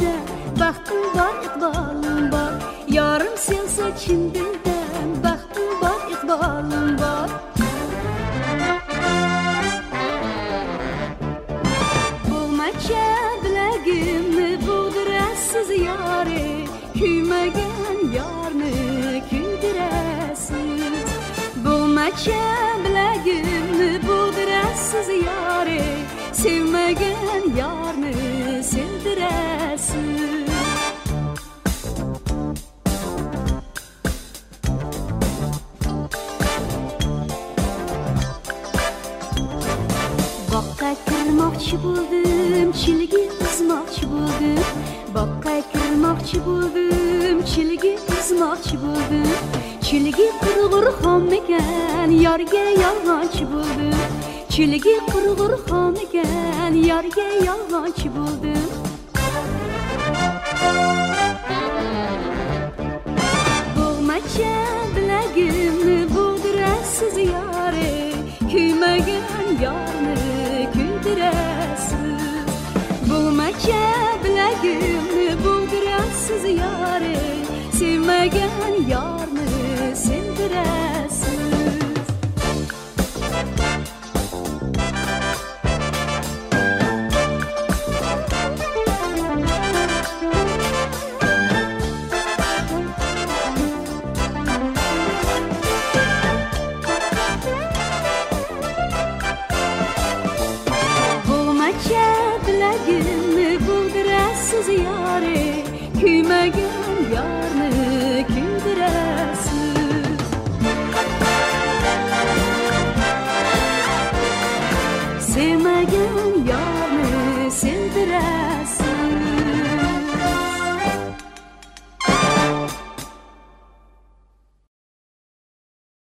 dilden, baxtim bor, iqbolim bor. Yorim sensa chin dildan, baxtim bor, iqbolim bor. Bo'lmacha bilagimni bo'g'dirasiz yori, kuymagan yorni kuydirasiz. Bo'lmacha bilagimni bo'g'dirasiz yori, sevmagan yorni sevdirasiz. Boqqa kirmoqchi bo'ldim, chilgi uzmoqchi bo'ldim. Boqqa kirmoqchi bo'ldim, chilgi uzmoqchi bo'ldim. Chilgi qurg'ur xom ekan, yorga yolg'onchi bo'ldim. Chilgi qurg'ur xom ekan, yorga yolg'onchi bo'ldim. Bo'lmacha bilagimni bo'g'dirasiz yori, kuymagan yorni kuydirasiz. Bo'lmacha bilagimni bo'g'dirasiz yori, sevmagan yorni sevdirasiz. Bo'lmacha bilagimni bo'g'dirasiz yori, kuymagan yorni